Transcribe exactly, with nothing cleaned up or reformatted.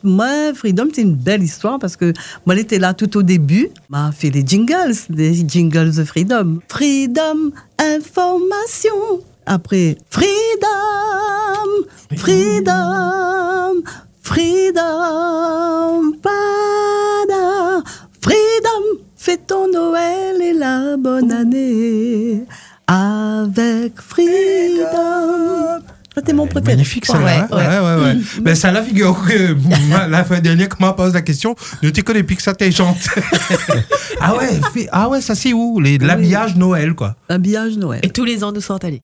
moi, Freedom, c'est une belle histoire parce que moi, j'étais là tout au début. M'a fait les jingles, des jingles de Freedom. Freedom, information. Après, Freedom, Freedom, Freedom, pada, Freedom, fais ton Noël et la bonne année avec Freedom. C'était mon préféré. Magnifique, ça. Ouais, Ouais, ouais, ouais. ouais. Mais ça, la figure que la fois dernière, quand on pose la question, ne t'es connais plus que ça, t'es chante. Ah ouais, ah ouais, ça c'est où? Les, l'habillage Noël, quoi. L'habillage Noël. Et tous les ans, nous sommes allés.